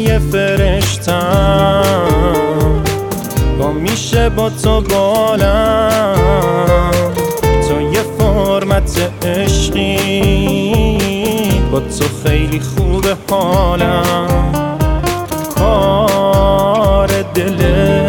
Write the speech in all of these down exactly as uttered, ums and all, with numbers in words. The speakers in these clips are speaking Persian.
یه فرشتم، با میشه با تو بالم. تو یه فرمت عشقی، با تو خیلی خوبه حالم. کار دله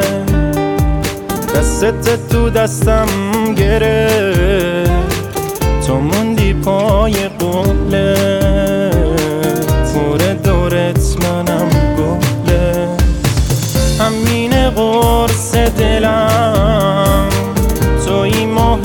دستت تو دستم گرفت، تو موندی پای قولت، پور دورت منم گلت. همین قرص دلم، توی ماه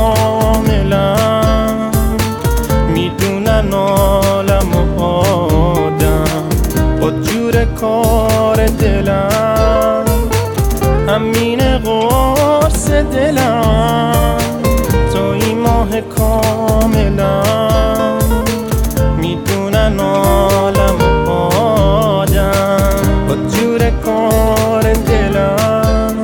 کاملم، میدونن عالم و آدم با جور کار دلم. همین قرص دلم، توی ماه کاملم، میدونن عالم و آدم با جور کار دلم.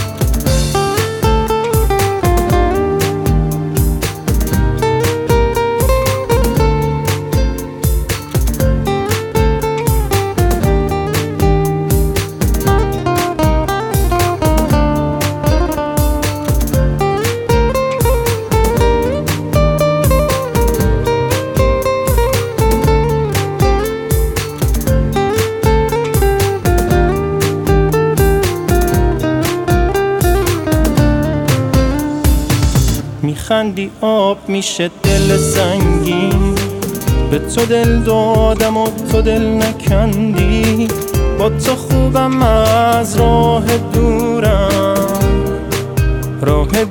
میخندی آب میشه دل سنگین، به تو دل دادم و تو دل نکندی. با تو خوبم از راه دورم، راه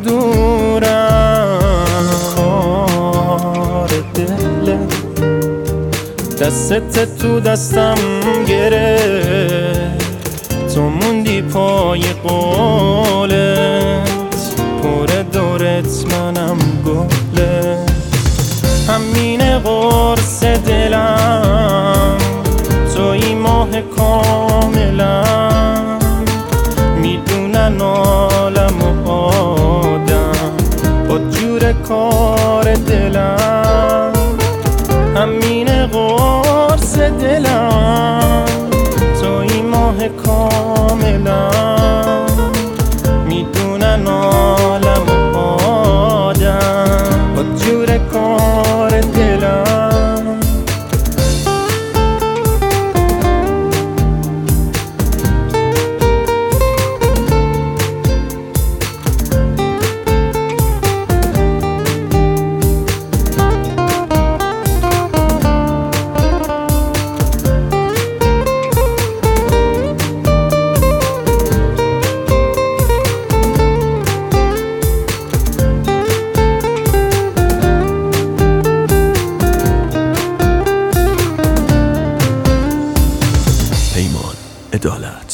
دورم. کار دل دستت تو دستم گرفت، تو موندی پای قولت، پور دورت منم گلت. همین قرص دلم، توی ماه کاملم، میدونن عالم و آدم با جور کار دلم. همین قرص دلم، توی ماه کاملم، میدونن عالم و آدم با جور کار دلم. پیمان عدالت.